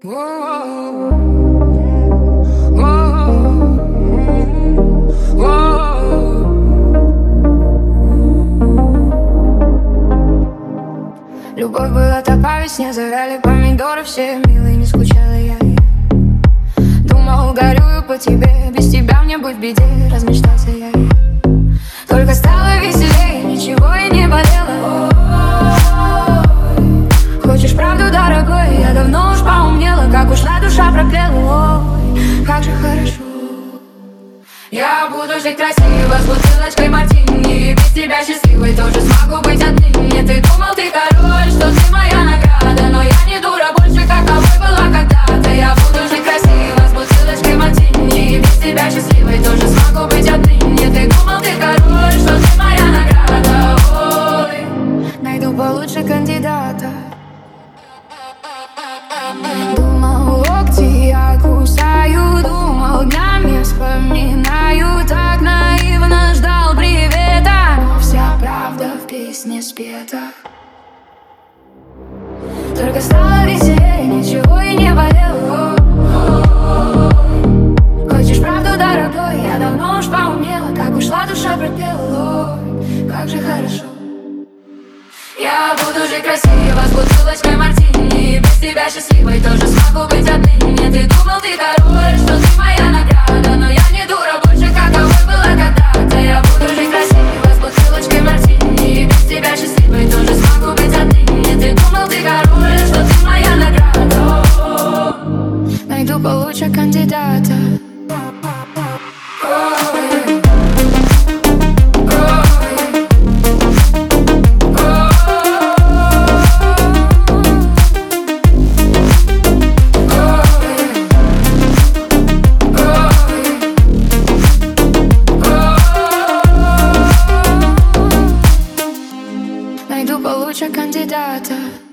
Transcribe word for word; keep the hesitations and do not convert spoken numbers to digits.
Любовь была так по весне, завяли помидоры все милые, не скучала я. Думал, горюю по тебе, без тебя мне быть в беде, размечтался я. Только стало веселее, ничего и не болело. Хочешь правду, дорогой, я давно уж поумнела, как ушла душа пропела. Ой, как же хорошо. Я буду жить красиво, с бутылочкой мартини, и без тебя счастливой тоже смогу быть отныне. Ты думал, ты король, что ты моя награда, но я не дура больше, каковой была когда-то. Я буду жить красиво, с бутылочкой мартини, и без тебя счастливой тоже смогу быть отныне. Ты думал, ты король, что ты моя награда. Ой, найду получше кандидата. Думал, локти я кусаю, думал, днями вспоминаю, так наивно ждал привета, но вся правда в песне спета. Только стало веселее, ничего и не болело. Хочешь правду, дорогой, я давно уж поумнела, как ушла душа пропела. Ой, как же хорошо. Я буду жить красиво, с бутылочкой мартини, и без тебя счастливой тоже смогу быть отныне. Ты думал, ты король, что ты моя награда, но я не дура больше, каковой была когда-то. Я буду жить красиво, с бутылочкой мартини, и без тебя счастливой тоже смогу быть отныне. Ты думал, ты король, что ты моя награда. Найду получше кандидата. Найду получше кандидата.